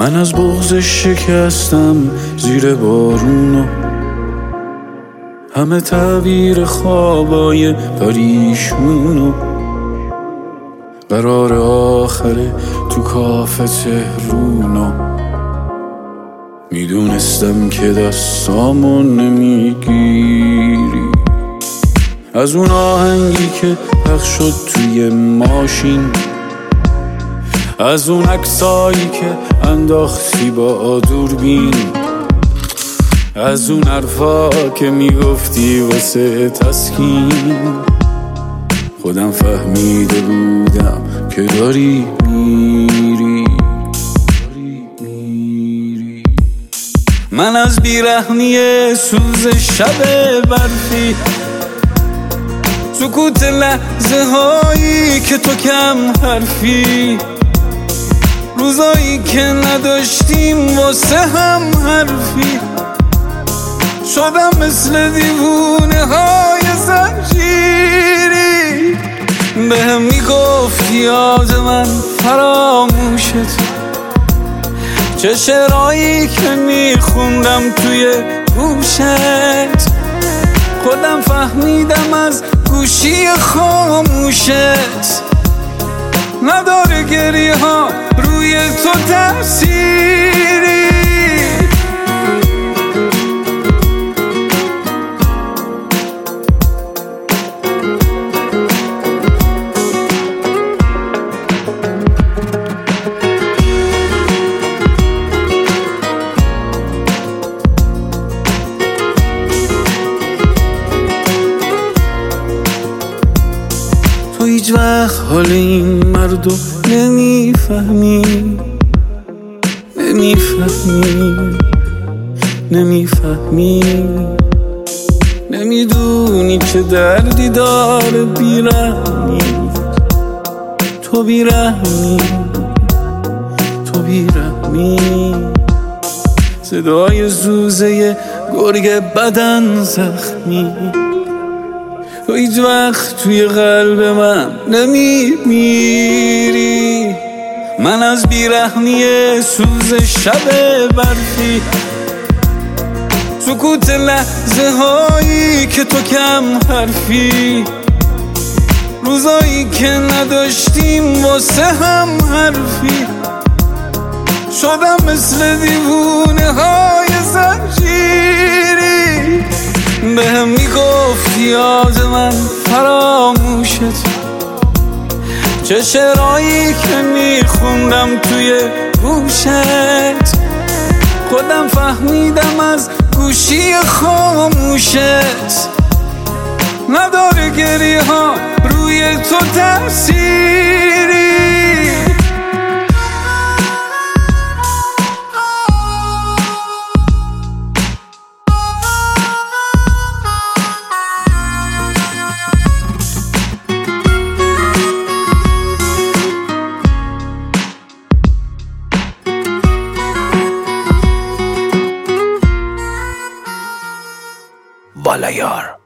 من از بغض شکستم زیر بارونو، همه تعبیر خوابای پریشونو، قرار آخره تو کافه تهرونو. میدونستم که دستامو نمیگیری، از اون آهنگی که پخش شد توی ماشین، از اون عکسایی که انداختی با دوربین، از اون حرفا که میگفتی واسه تسکین. خودم فهمیده بودم که داری میری. من از بیرحمی سوز شب برفی، سکوت لحظه هایی که تو کم حرفی، روزایی که نداشتیم واسه هم حرفی، شدم مثل دیوونه های زنجیری. بهم میگفت یاد من فراموشت، چه شعرهایی که میخوندم توی گوشت. خودم فهمیدم از گوشی خاموشت نداره گریه ها روی تو تأثیری. تو هیچ وقت حال این مردو نمیفهمی، نمیدونی چه دردی داره بیرحمی. تو بیرحمی، صدای زوزه گرگ بدن زخمی. تو هیچ وقت توی قلب من نمیمیری. من از بیرحمی سوز شب برفی، سکوت لحظه هایی که تو کم حرفی، روزایی که نداشتیم واسه هم حرفی، شدم مثل دیوونه های زنجیری. بهم میگفت یاد من فراموشت، چه شعرهایی که میخوندم توی گوشت. خودم فهمیدم از گوشی خاموشت نداره گریه ها روی تو تأثیری. بالایار